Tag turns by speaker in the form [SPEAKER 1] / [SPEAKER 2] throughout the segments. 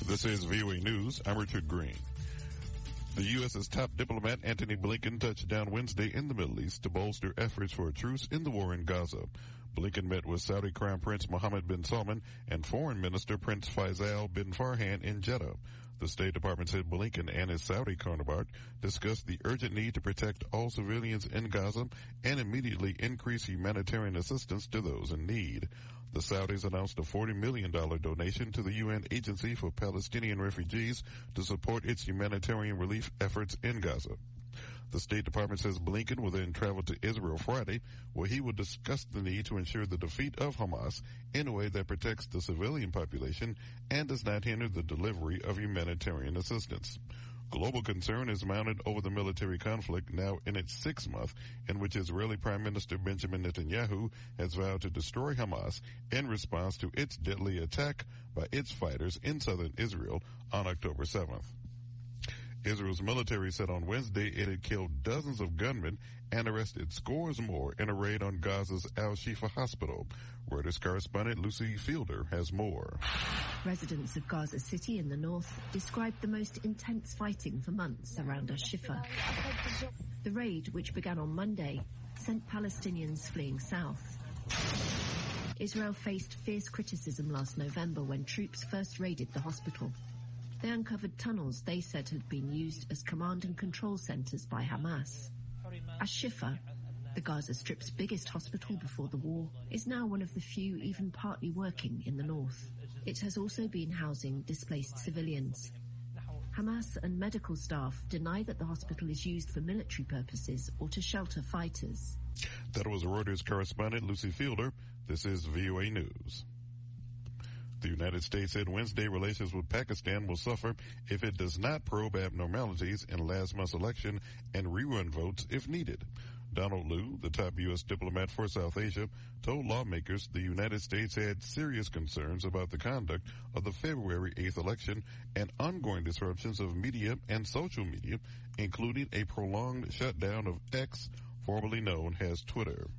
[SPEAKER 1] This is VOA News. I'm Richard Green. The U.S.'s top diplomat, Antony Blinken, touched down Wednesday in the Middle East to bolster efforts for a truce in the war in Gaza. Blinken met with Saudi Crown Prince Mohammed bin Salman and Foreign Minister Prince Faisal bin Farhan in Jeddah. The State Department said Blinken and his Saudi counterpart discussed the urgent need to protect all civilians in Gaza and immediately increase humanitarian assistance to those in need. The Saudis announced a $40 million donation to the UN Agency for Palestinian Refugees to support its humanitarian relief efforts in Gaza. The State Department says Blinken will then travel to Israel Friday, where he will discuss the need to ensure the defeat of Hamas in a way that protects the civilian population and does not hinder the delivery of humanitarian assistance. Global concern is mounted over the military conflict now in its sixth month, in which Israeli Prime Minister Benjamin Netanyahu has vowed to destroy Hamas in response to its deadly attack by its fighters in southern Israel on October 7th. Israel's military said on Wednesday it had killed dozens of gunmen and arrested scores more in a raid on Gaza's Al-Shifa hospital. Reuters correspondent Lucy Fielder has more.
[SPEAKER 2] Residents of Gaza City in the north described the most intense fighting for months around Al-Shifa. The raid, which began on Monday, sent Palestinians fleeing south. Israel faced fierce criticism last November when troops first raided the hospital. They uncovered tunnels they said had been used as command and control centers by Hamas. Al-Shifa, the Gaza Strip's biggest hospital before the war, is now one of the few even partly working in the north. It has also been housing displaced civilians. Hamas and medical staff deny that the hospital is used for military purposes or to shelter fighters.
[SPEAKER 1] That was Reuters correspondent Lucy Fielder. This is VOA News. The United States said Wednesday relations with Pakistan will suffer if it does not probe abnormalities in last month's election and rerun votes if needed. Donald Lu, the top U.S. diplomat for South Asia, told lawmakers the United States had serious concerns about the conduct of the February 8th election and ongoing disruptions of media and social media, including a prolonged shutdown of X, formerly known as Twitter.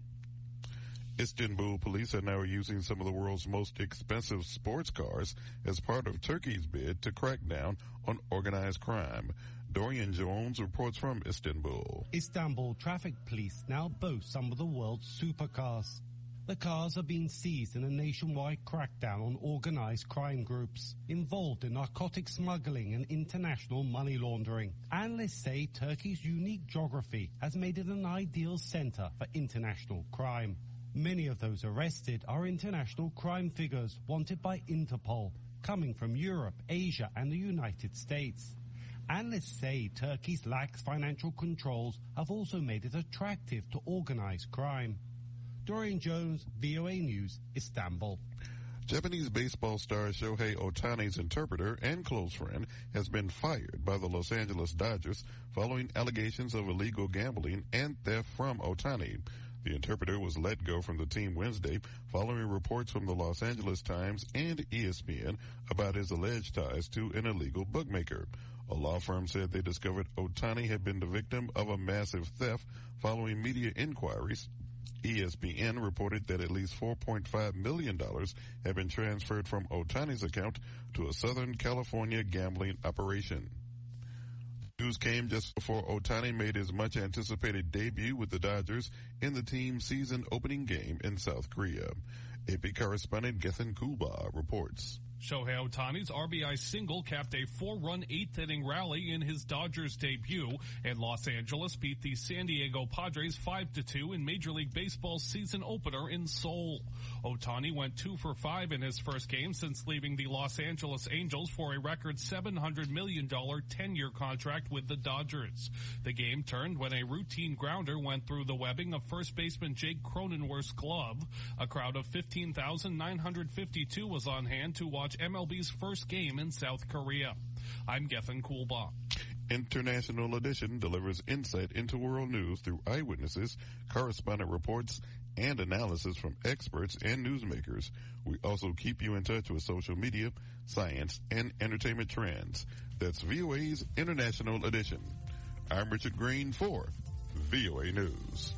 [SPEAKER 1] Istanbul police are now using some of the world's most expensive sports cars as part of Turkey's bid to crack down on organized crime. Dorian Jones reports from Istanbul.
[SPEAKER 3] Istanbul traffic police now boast some of the world's supercars. The cars are being seized in a nationwide crackdown on organized crime groups involved in narcotic smuggling and international money laundering. Analysts say Turkey's unique geography has made it an ideal center for international crime. Many of those arrested are international crime figures wanted by Interpol, coming from Europe, Asia, and the United States. Analysts say Turkey's lax financial controls have also made it attractive to organized crime. Dorian Jones, VOA News, Istanbul.
[SPEAKER 1] Japanese baseball star Shohei Ohtani's interpreter and close friend has been fired by the Los Angeles Dodgers following allegations of illegal gambling and theft from Ohtani. The interpreter was let go from the team Wednesday following reports from the Los Angeles Times and ESPN about his alleged ties to an illegal bookmaker. A law firm said they discovered Ohtani had been the victim of a massive theft following media inquiries. ESPN reported that at least $4.5 million had been transferred from Ohtani's account to a Southern California gambling operation. News came just before Ohtani made his much-anticipated debut with the Dodgers in the team's season opening game in South Korea. AP correspondent Gethin Kulba reports.
[SPEAKER 4] Shohei Ohtani's RBI single capped a 4-run 8th-inning rally in his Dodgers debut, and Los Angeles beat the San Diego Padres 5-2 in Major League Baseball's season opener in Seoul. Ohtani went 2 for 5 in his first game since leaving the Los Angeles Angels for a record $700 million 10-year contract with the Dodgers. The game turned when a routine grounder went through the webbing of first baseman Jake Cronenworth's glove. A crowd of 15,952 was on hand to watch MLB's first game in South Korea. I'm Gethin Kulba.
[SPEAKER 1] International Edition delivers insight into world news through eyewitnesses, correspondent reports, and analysis from experts and newsmakers. We also keep you in touch with social media, science, and entertainment trends. That's VOA's International Edition. I'm Richard Green for VOA News.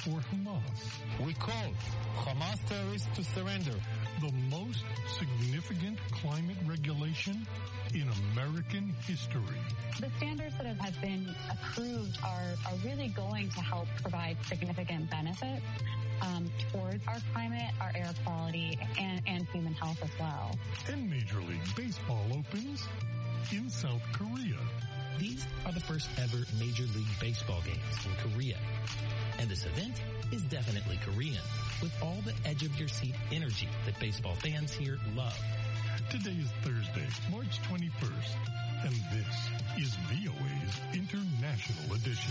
[SPEAKER 5] for Hamas.
[SPEAKER 6] We call Hamas terrorists to surrender.
[SPEAKER 5] The most significant climate regulation in American history.
[SPEAKER 7] The standards that have been approved are really going to help provide significant benefits towards our climate, our air quality, and human health as well.
[SPEAKER 5] And Major League Baseball opens in South Korea.
[SPEAKER 8] These are the first ever Major League Baseball games in Korea. And this event is definitely Korean, with all the edge-of-your-seat energy that baseball fans here love.
[SPEAKER 5] Today is Thursday, March 21st, and this is VOA's International Edition.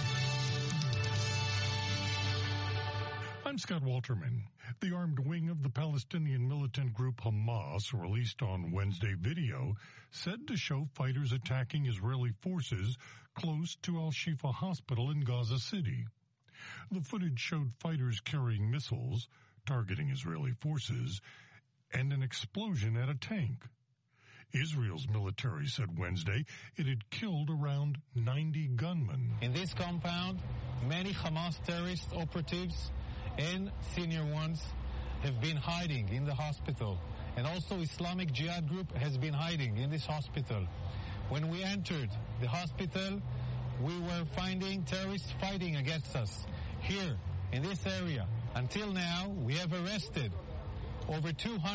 [SPEAKER 5] I'm Scott Walterman. The armed wing of the Palestinian militant group Hamas released on Wednesday video said to show fighters attacking Israeli forces close to Al-Shifa Hospital in Gaza City. The footage showed fighters carrying missiles, targeting Israeli forces, and an explosion at a tank. Israel's military said Wednesday it had killed around 90 gunmen.
[SPEAKER 6] In this compound, many Hamas terrorist operatives and senior ones have been hiding in the hospital. And also Islamic Jihad group has been hiding in this hospital. When we entered the hospital, we were finding terrorists fighting against us here in this area. Until now, we have arrested over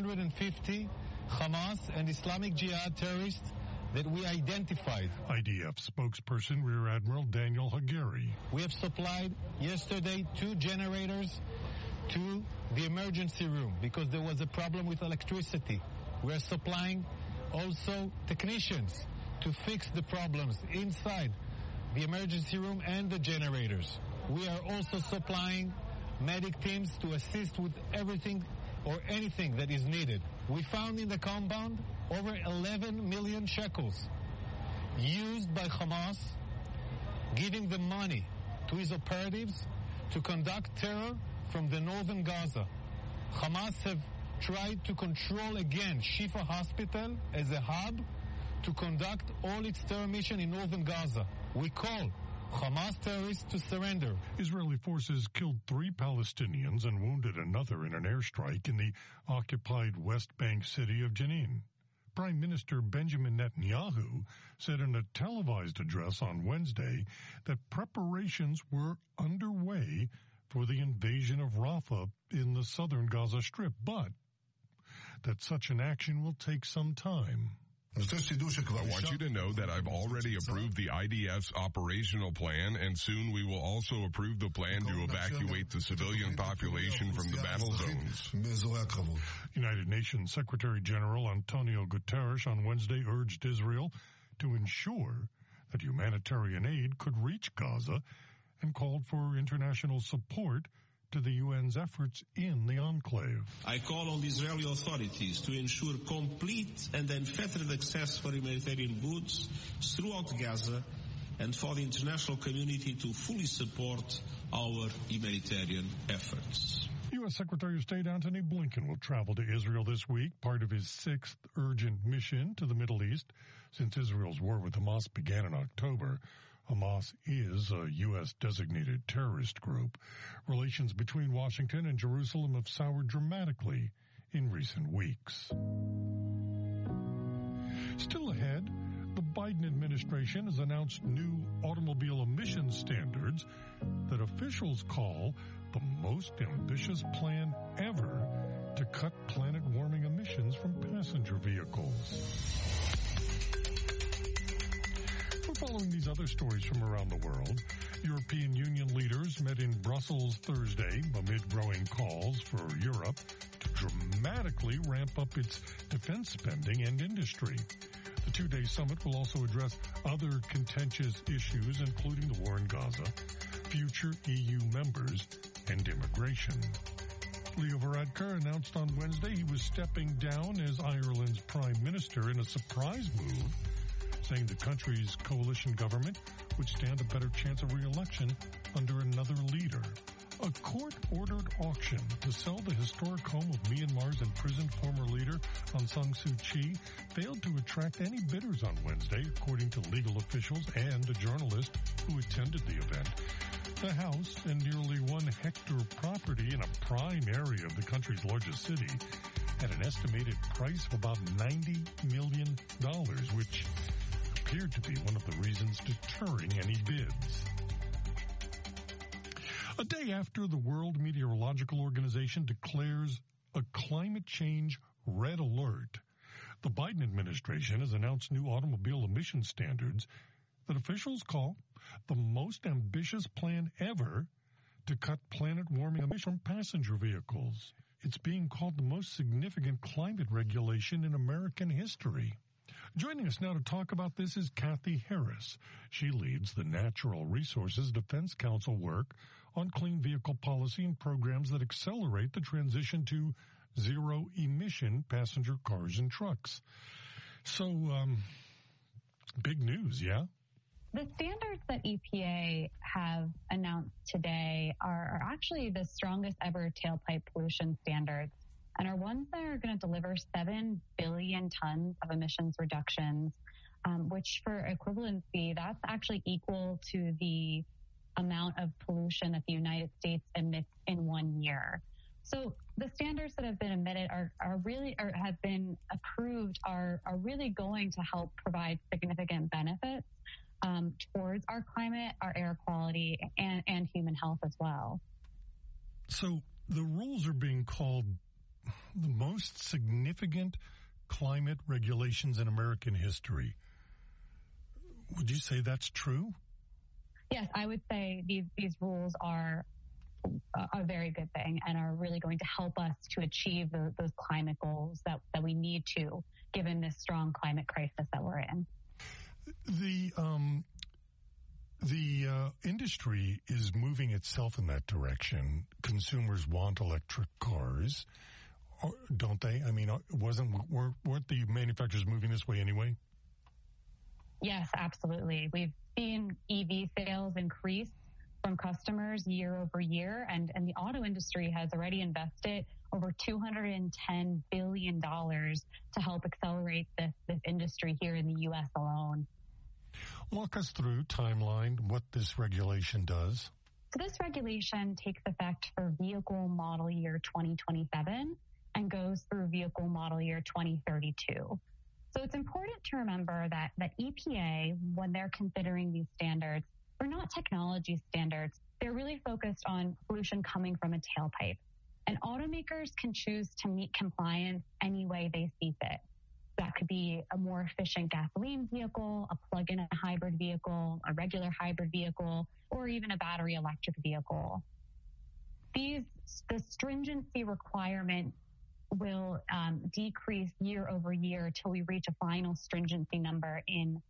[SPEAKER 6] 250 Hamas and Islamic Jihad terrorists that we identified.
[SPEAKER 5] IDF spokesperson Rear Admiral Daniel Hagari.
[SPEAKER 6] We have supplied yesterday 2 generators to the emergency room because there was a problem with electricity. We are supplying also technicians to fix the problems inside the emergency room and the generators. We are also supplying medic teams to assist with everything or anything that is needed. We found in the compound over 11 million shekels used by Hamas, giving the money to his operatives to conduct terror from the northern Gaza. Hamas have tried to control again Shifa Hospital as a hub to conduct all its terror mission in northern Gaza. We call Hamas terrorists to surrender.
[SPEAKER 5] Israeli forces killed 3 Palestinians and wounded another in an airstrike in the occupied West Bank city of Jenin. Prime Minister Benjamin Netanyahu said in a televised address on Wednesday that preparations were underway for the invasion of Rafah in the southern Gaza Strip, but that such an action will take some time.
[SPEAKER 9] I want you to know that I've already approved the IDF's operational plan, and soon we will also approve the plan to evacuate the civilian population from the battle zones.
[SPEAKER 5] United Nations Secretary General Antonio Guterres on Wednesday urged Israel to ensure that humanitarian aid could reach Gaza and called for international support to the UN's efforts in the enclave.
[SPEAKER 10] I call on the Israeli authorities to ensure complete and unfettered access for humanitarian goods throughout Gaza and for the international community to fully support our humanitarian efforts.
[SPEAKER 5] U.S. Secretary of State Antony Blinken will travel to Israel this week, part of his 6th urgent mission to the Middle East since Israel's war with Hamas began in October. Hamas is a U.S.-designated terrorist group. Relations between Washington and Jerusalem have soured dramatically in recent weeks. Still ahead, the Biden administration has announced new automobile emission standards that officials call the most ambitious plan ever to cut planet-warming emissions from passenger vehicles. We're following these other stories from around the world. European Union leaders met in Brussels Thursday amid growing calls for Europe to dramatically ramp up its defense spending and industry. The 2-day summit will also address other contentious issues, including the war in Gaza, future EU members, and immigration. Leo Varadkar announced on Wednesday he was stepping down as Ireland's prime minister in a surprise move, saying the country's coalition government would stand a better chance of re-election under another leader. A court-ordered auction to sell the historic home of Myanmar's imprisoned former leader Aung San Suu Kyi failed to attract any bidders on Wednesday, according to legal officials and a journalist who attended the event. The house and nearly 1 hectare property in a prime area of the country's largest city at an estimated price of about $90 million, which appeared to be one of the reasons deterring any bids. A day after the World Meteorological Organization declares a climate change red alert, the Biden administration has announced new automobile emission standards that officials call the most ambitious plan ever to cut planet-warming emissions from passenger vehicles. It's being called the most significant climate regulation in American history. Joining us now to talk about this is Kathy Harris. She leads the Natural Resources Defense Council work on clean vehicle policy and programs that accelerate the transition to zero-emission passenger cars and trucks. So, big news, yeah?
[SPEAKER 7] The standards that EPA have announced today are actually the strongest ever tailpipe pollution standards and are ones that are going to deliver 7 billion tons of emissions reductions, which for equivalency, that's actually equal to the amount of pollution that the United States emits in 1 year. So the standards that have been emitted have been approved are really going to help provide significant benefits towards our climate, our air quality, and human health as well.
[SPEAKER 5] So the rules are being called the most significant climate regulations in American history. Would you say that's true?
[SPEAKER 7] Yes, I would say these rules are a very good thing and are really going to help us to achieve those climate goals that we need to, given this strong climate crisis that we're in.
[SPEAKER 5] The industry is moving itself in that direction. Consumers want electric cars, don't they? I mean, weren't the manufacturers moving this way anyway?
[SPEAKER 7] Yes, absolutely. We've seen EV sales increase from customers year over year, and the auto industry has already invested over $210 billion to help accelerate this industry here in the U.S. alone.
[SPEAKER 5] Walk us through timeline, what this regulation does.
[SPEAKER 7] So this regulation takes effect for vehicle model year 2027 and goes through vehicle model year 2032. So it's important to remember that EPA, when they're considering these standards, they're not technology standards. They're really focused on pollution coming from a tailpipe. And automakers can choose to meet compliance any way they see fit. That could be a more efficient gasoline vehicle, a plug-in hybrid vehicle, a regular hybrid vehicle, or even a battery electric vehicle. The stringency requirement will decrease year over year till we reach a final stringency number in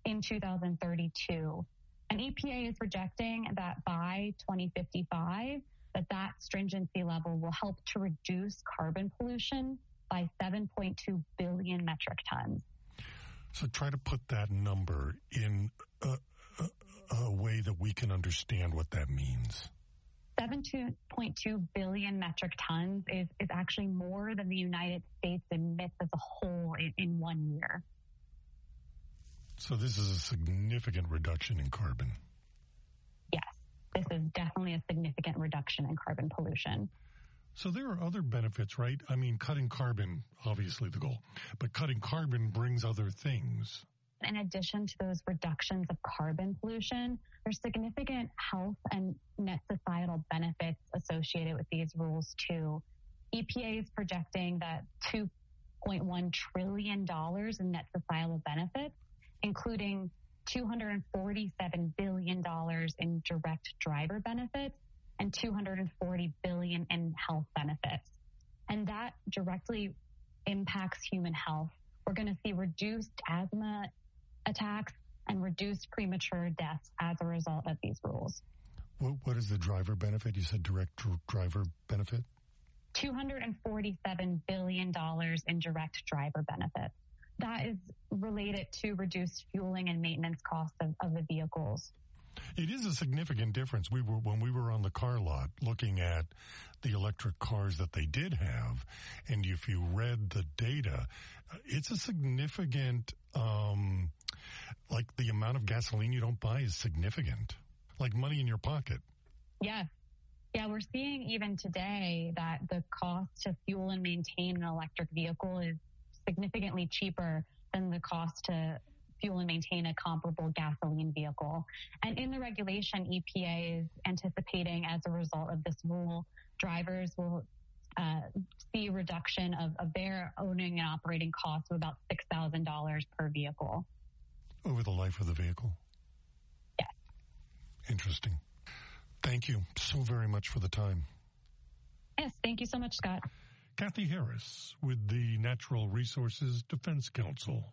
[SPEAKER 7] 2032. And EPA is projecting that by 2055, that stringency level will help to reduce carbon pollution by 7.2 billion metric tons.
[SPEAKER 5] So try to put that number in a way that we can understand what that means.
[SPEAKER 7] 7.2 billion metric tons is actually more than the United States emits as a whole in 1 year.
[SPEAKER 5] So this is a significant reduction in carbon.
[SPEAKER 7] Yes, this is definitely a significant reduction in carbon pollution.
[SPEAKER 5] So there are other benefits, right? I mean, cutting carbon, obviously the goal, but cutting carbon brings other things.
[SPEAKER 7] In addition to those reductions of carbon pollution, there's significant health and net societal benefits associated with these rules too. EPA is projecting that $2.1 trillion in net societal benefits, including $247 billion in direct driver benefits and $240 billion in health benefits. And that directly impacts human health. We're going to see reduced asthma attacks and reduced premature deaths as a result of these rules.
[SPEAKER 5] What is the driver benefit? You said direct driver benefit?
[SPEAKER 7] $247 billion in direct driver benefits. That is related to reduced fueling and maintenance costs of the vehicles.
[SPEAKER 5] It is a significant difference. When we were on the car lot looking at the electric cars that they did have, and if you read the data, it's a significant, like the amount of gasoline you don't buy is significant. Like money in your pocket.
[SPEAKER 7] Yes. Yeah, we're seeing even today that the cost to fuel and maintain an electric vehicle is significantly cheaper than the cost to fuel and maintain a comparable gasoline vehicle. And in the regulation, EPA is anticipating as a result of this rule, drivers will see a reduction of their owning and operating costs of about $6,000 per vehicle.
[SPEAKER 5] Over the life of the vehicle?
[SPEAKER 7] Yes.
[SPEAKER 5] Interesting. Thank you so very much for the time.
[SPEAKER 7] Yes, thank you so much, Scott.
[SPEAKER 5] Kathy Harris with the Natural Resources Defense Council.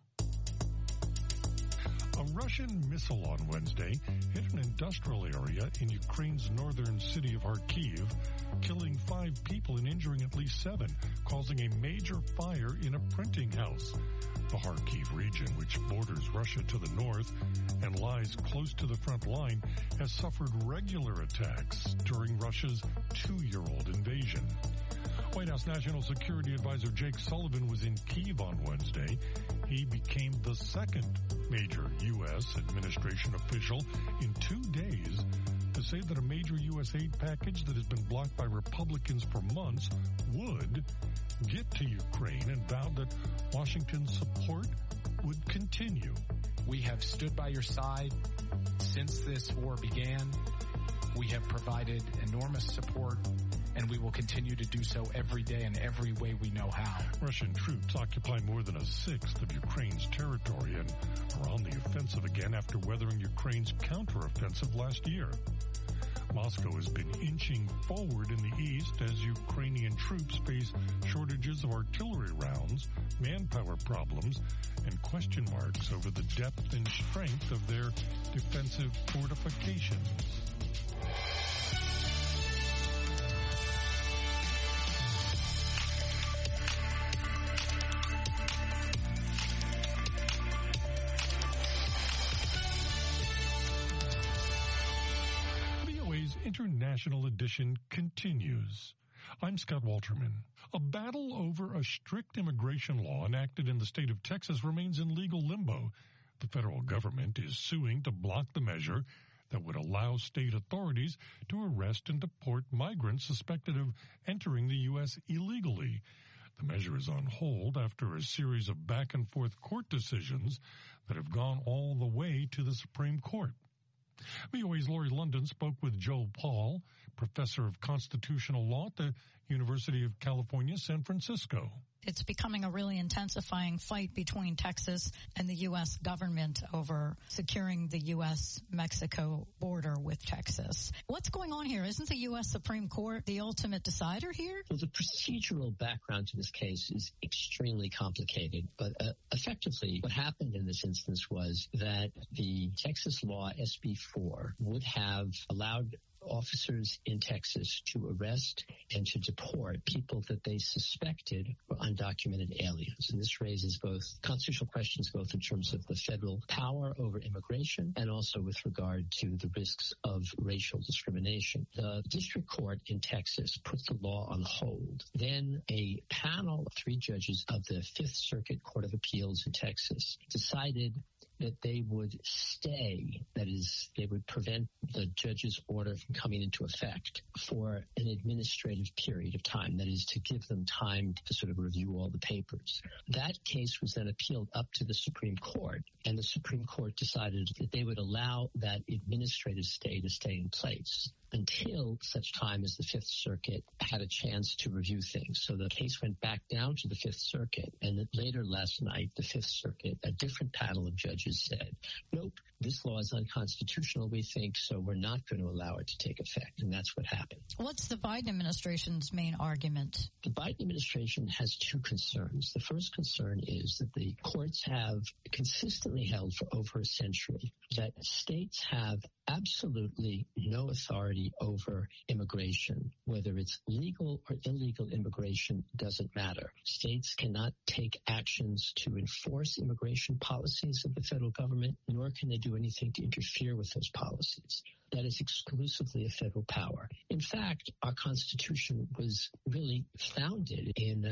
[SPEAKER 5] A Russian missile on Wednesday hit an industrial area in Ukraine's northern city of Kharkiv, killing 5 people and injuring at least 7, causing a major fire in a printing house. The Kharkiv region, which borders Russia to the north and lies close to the front line, has suffered regular attacks during Russia's 2-year-old invasion. White House National Security Advisor Jake Sullivan was in Kyiv on Wednesday. He became the second major U.S. administration official in 2 days to say that a major U.S. aid package that has been blocked by Republicans for months would get to Ukraine, and vowed that Washington's support would continue.
[SPEAKER 11] We have stood by your side since this war began. We have provided enormous support, and we will continue to do so every day in every way we know how.
[SPEAKER 5] Russian troops occupy more than 1/6 of Ukraine's territory and are on the offensive again after weathering Ukraine's counteroffensive last year. Moscow has been inching forward in the east as Ukrainian troops face shortages of artillery rounds, manpower problems, and question marks over the depth and strength of their defensive fortifications. International edition continues. I'm Scott Walterman. A battle over a strict immigration law enacted in the state of Texas remains in legal limbo. The federal government is suing to block the measure that would allow state authorities to arrest and deport migrants suspected of entering the U.S. illegally. The measure is on hold after a series of back-and-forth court decisions that have gone all the way to the Supreme Court. VOA's Lori London spoke with Joe Paul, professor of constitutional law at the University of California, San Francisco.
[SPEAKER 12] It's becoming a really intensifying fight between Texas and the U.S. government over securing the U.S.-Mexico border with Texas. What's going on here? Isn't the U.S. Supreme Court the ultimate decider here?
[SPEAKER 13] Well, the procedural background to this case is extremely complicated, but effectively what happened in this instance was that the Texas law, SB 4, would have allowed officers in Texas to arrest and to deport people that they suspected were undocumented aliens. And this raises both constitutional questions, both in terms of the federal power over immigration and also with regard to the risks of racial discrimination. The district court in Texas put the law on hold. Then a panel of 3 judges of the Fifth Circuit Court of Appeals in Texas decided that they would stay, that is, they would prevent the judge's order from coming into effect for an administrative period of time, that is, to give them time to sort of review all the papers. That case was then appealed up to the Supreme Court, and the Supreme Court decided that they would allow that administrative stay to stay in place until such time as the Fifth Circuit had a chance to review things. So the case went back down to the Fifth Circuit, and later last night, the Fifth Circuit, a different panel of judges said, nope, this law is unconstitutional, we think, so we're not going to allow it to take effect, and that's what happened.
[SPEAKER 12] What's the Biden administration's main argument?
[SPEAKER 13] The Biden administration has 2 concerns. The first concern is that the courts have consistently held for over a century that states have absolutely no authority over immigration. Whether it's legal or illegal immigration doesn't matter. States cannot take actions to enforce immigration policies of the federal government, nor can they do anything to interfere with those policies. that is exclusively a federal power. In fact, our Constitution was really founded in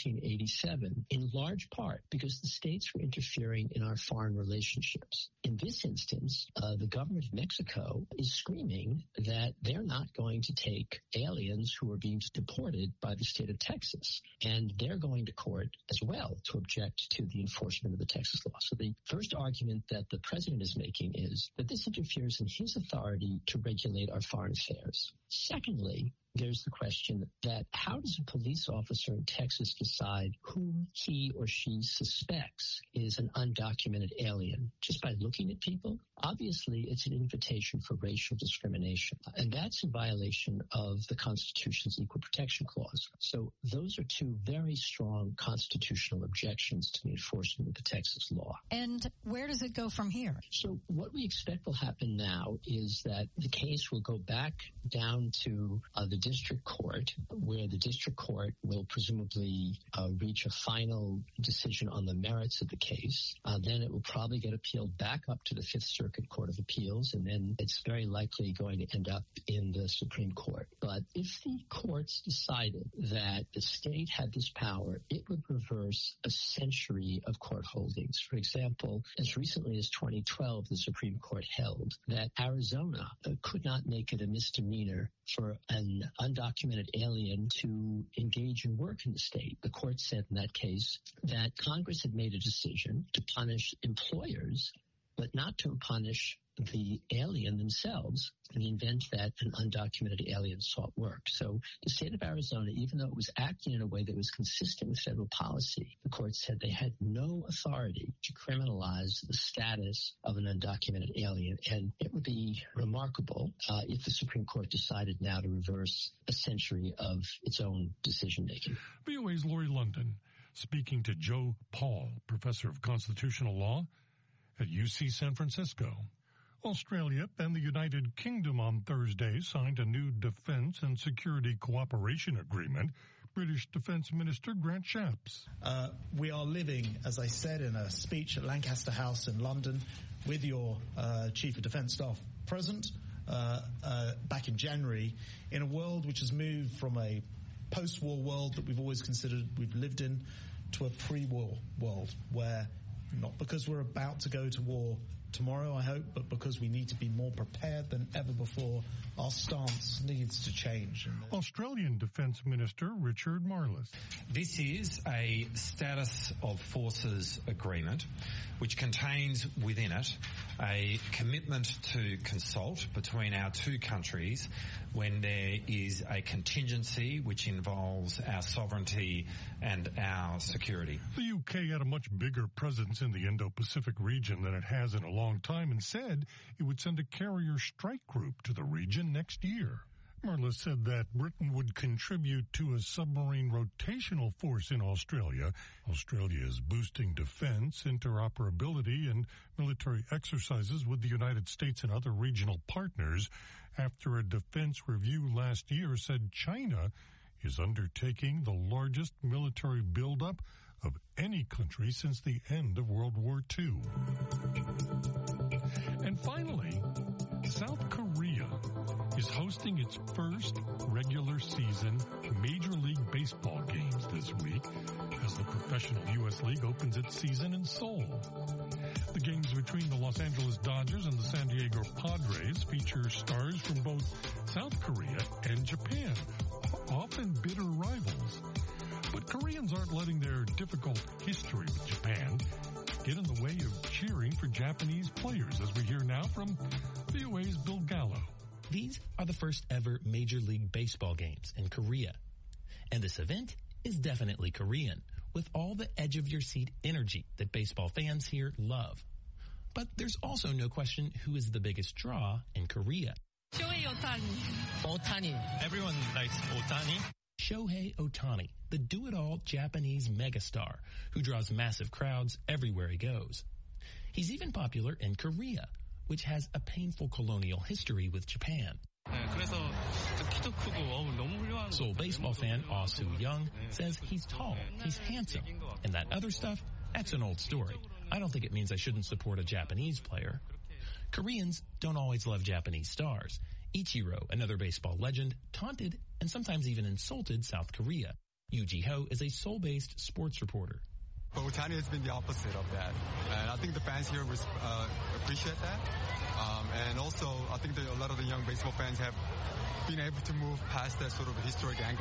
[SPEAKER 13] 1787 in large part because the states were interfering in our foreign relationships. In this instance, the government of Mexico is screaming that they're not going to take aliens who are being deported by the state of Texas, and they're going to court as well to object to the enforcement of the Texas law. So the first argument that the president is making is that this interferes in his authority to regulate our foreign affairs. Secondly, there's the question that how does a police officer in Texas decide whom he or she suspects is an undocumented alien? Just by looking at people? Obviously, it's an invitation for racial discrimination, and that's in violation of the Constitution's Equal Protection Clause. So those are two very strong constitutional objections to the enforcement of the Texas law.
[SPEAKER 12] And where does it go from here?
[SPEAKER 13] So what we expect will happen now is that the case will go back down to the district court, where the district court will presumably reach a final decision on the merits of the case. Then it will probably get appealed back up to the Fifth Circuit Court of Appeals, and then it's very likely going to end up in the Supreme Court. But if the courts decided that the state had this power, it would reverse a century of court holdings. For example, as recently as 2012, the Supreme Court held that Arizona could not make it a misdemeanor for an undocumented alien to engage in work in the state. The court said in that case that Congress had made a decision to punish employers, but not to punish the alien themselves in the event that an undocumented alien sought work. So the state of Arizona, even though it was acting in a way that was consistent with federal policy, the court said they had no authority to criminalize the status of an undocumented alien. And it would be remarkable if the Supreme Court decided now to reverse a century of its own decision-making.
[SPEAKER 5] VOA's Lori London speaking to Joe Paul, professor of constitutional law at UC San Francisco. Australia and the United Kingdom on Thursday signed a new defense and security cooperation agreement. British Defence Minister Grant Shapps.
[SPEAKER 14] We are living, as I said in a speech at Lancaster House in London, with your Chief of Defence Staff present back in January, in a world which has moved from a post-war world that we've always considered we've lived in to a pre-war world where, not because we're about to go to war tomorrow, I hope, but because we need to be more prepared than ever before, our stance needs to change.
[SPEAKER 5] Australian Defence Minister Richard Marles.
[SPEAKER 15] This is a status of forces agreement which contains within it a commitment to consult between our two countries when there is a contingency which involves our sovereignty and our security.
[SPEAKER 5] The UK had a much bigger presence in the Indo-Pacific region than it has in a long time and said it would send a carrier strike group to the region next year. Marles said that Britain would contribute to a submarine rotational force in Australia. Australia is boosting defense, interoperability, and military exercises with the United States and other regional partners after a defense review last year said China is undertaking the largest military buildup of any country since the end of World War II. And finally, South Korea is hosting its first regular season Major League Baseball games this week as the professional U.S. League opens its season in Seoul. The games between the Los Angeles Dodgers and the San Diego Padres feature stars from both South Korea and Japan, often bitter rivals. But Koreans aren't letting their difficult history with Japan get in the way of cheering for Japanese players, as we hear now from VOA's Bill Gallo.
[SPEAKER 8] These are the first ever Major League Baseball games in Korea. And this event is definitely Korean, with all the edge-of-your-seat energy that baseball fans here love. But there's also no question who is the biggest draw in Korea.
[SPEAKER 16] Shohei Ohtani.
[SPEAKER 8] Ohtani. Everyone likes Ohtani. Shohei Ohtani, the do-it-all Japanese megastar who draws massive crowds everywhere he goes. He's even popular in Korea, which has a painful colonial history with Japan. Seoul baseball fan Ah Soo-young says he's tall, he's handsome, and that other stuff, that's an old story. I don't think it means I shouldn't support a Japanese player. Koreans don't always love Japanese stars. Ichiro, another baseball legend, taunted and sometimes even insulted South Korea. Yoo Ji-ho is a Seoul-based sports reporter.
[SPEAKER 17] But Ohtani has been the opposite of that. And I think the fans here appreciate that. And also, I think that a lot of the young baseball fans have been able to move past that sort of historic angle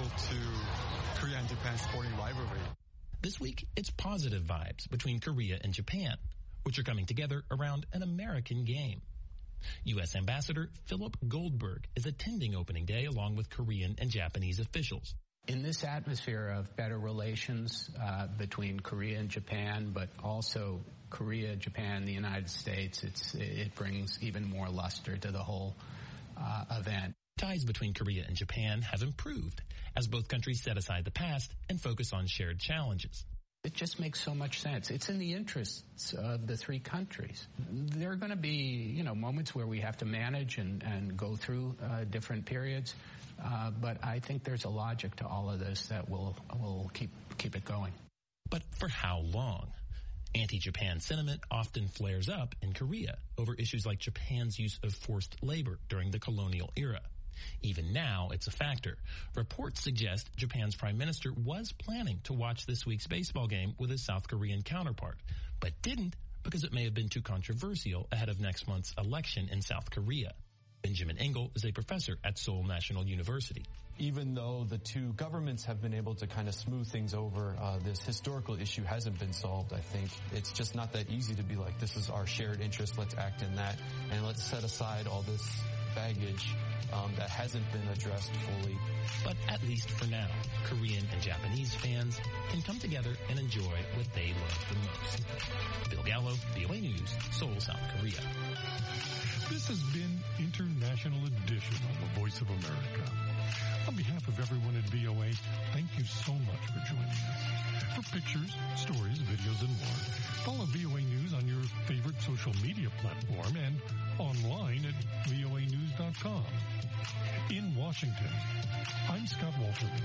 [SPEAKER 17] to Korea and Japan's sporting rivalry.
[SPEAKER 8] This week, it's positive vibes between Korea and Japan, which are coming together around an American game. U.S. Ambassador Philip Goldberg is attending opening day along with Korean and Japanese officials.
[SPEAKER 18] In this atmosphere of better relations between Korea and Japan, but also Korea, Japan, the United States, it brings even more luster to the whole event.
[SPEAKER 8] Ties between Korea and Japan have improved as both countries set aside the past and focus on shared challenges.
[SPEAKER 18] It just makes so much sense. It's in the interests of the three countries. There are going to be, moments where we have to manage and go through different periods. But I think there's a logic to all of this that will keep it going.
[SPEAKER 8] But for how long? Anti-Japan sentiment often flares up in Korea over issues like Japan's use of forced labor during the colonial era. Even now, it's a factor. Reports suggest Japan's prime minister was planning to watch this week's baseball game with his South Korean counterpart, but didn't because it may have been too controversial ahead of next month's election in South Korea. Benjamin Engel is a professor at Seoul National University.
[SPEAKER 19] Even though the two governments have been able to kind of smooth things over, this historical issue hasn't been solved, I think. It's just not that easy to be like, this is our shared interest, let's act in that, and let's set aside all this baggage that hasn't been addressed fully.
[SPEAKER 8] But at least for now, Korean and Japanese fans can come together and enjoy what they love the most. Bill Gallo, VOA News, Seoul, South Korea.
[SPEAKER 5] This has been International Edition on the Voice of America. On behalf of everyone at VOA, thank you so much for joining us. For pictures, stories, videos, and more, follow VOA News on your favorite social media platform and online at voanews.com. In Washington, I'm Scott Walterman.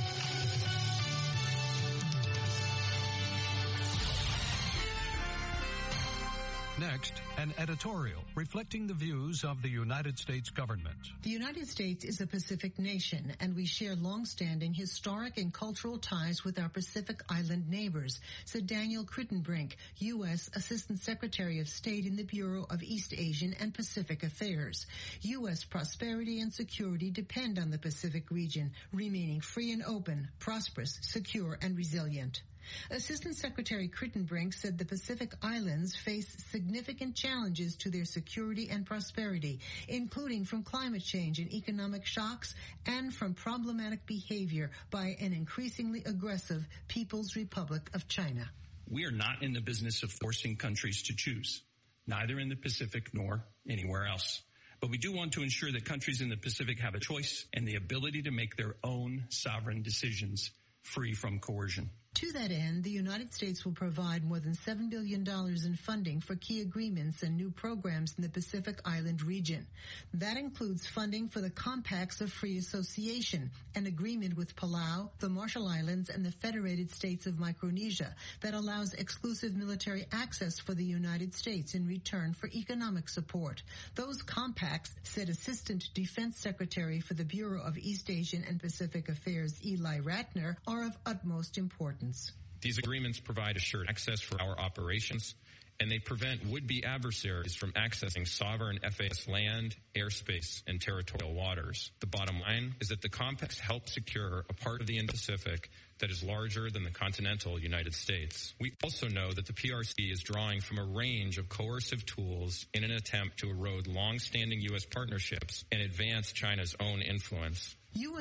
[SPEAKER 20] Next, an editorial reflecting the views of the United States government.
[SPEAKER 21] The United States is a Pacific nation, and we share long-standing historic and cultural ties with our Pacific Island neighbors, said Daniel Crittenbrink, U.S. Assistant Secretary of State in the Bureau of East Asian and Pacific Affairs. U.S. prosperity and security depend on the Pacific region remaining free and open, prosperous, secure, and resilient. Assistant Secretary Crittenbrink said the Pacific Islands face significant challenges to their security and prosperity, including from climate change and economic shocks and from problematic behavior by an increasingly aggressive People's Republic of China.
[SPEAKER 22] We are not in the business of forcing countries to choose, neither in the Pacific nor anywhere else. But we do want to ensure that countries in the Pacific have a choice and the ability to make their own sovereign decisions free from coercion.
[SPEAKER 21] To that end, the United States will provide more than $7 billion in funding for key agreements and new programs in the Pacific Island region. That includes funding for the Compacts of Free Association, an agreement with Palau, the Marshall Islands, and the Federated States of Micronesia that allows exclusive military access for the United States in return for economic support. Those compacts, said Assistant Defense Secretary for the Bureau of East Asian and Pacific Affairs Eli Ratner, are of utmost importance.
[SPEAKER 23] These agreements provide assured access for our operations, and they prevent would-be adversaries from accessing sovereign FAS land, airspace, and territorial waters. The bottom line is that the compacts help secure a part of the Indo-Pacific that is larger than the continental United States. We also know that the PRC is drawing from a range of coercive tools in an attempt to erode long-standing U.S. partnerships and advance China's own influence.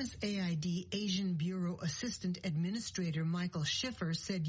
[SPEAKER 21] USAID Asian Bureau Assistant Administrator Michael Schiffer said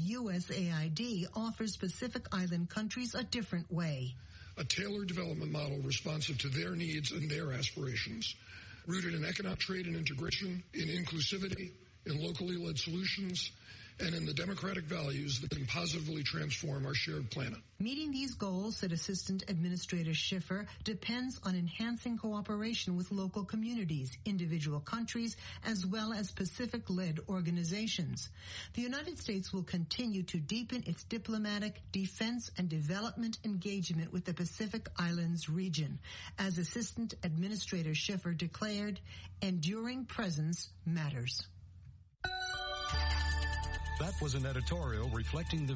[SPEAKER 21] USAID offers Pacific Island countries a different way.
[SPEAKER 24] A tailored development model responsive to their needs and their aspirations, rooted in economic trade and integration, in inclusivity, in locally led solutions, and in the democratic values that can positively transform our shared planet.
[SPEAKER 21] Meeting these goals, said Assistant Administrator Schiffer, depends on enhancing cooperation with local communities, individual countries, as well as Pacific-led organizations. The United States will continue to deepen its diplomatic, defense, and development engagement with the Pacific Islands region. As Assistant Administrator Schiffer declared, enduring presence matters.
[SPEAKER 20] That was an editorial reflecting the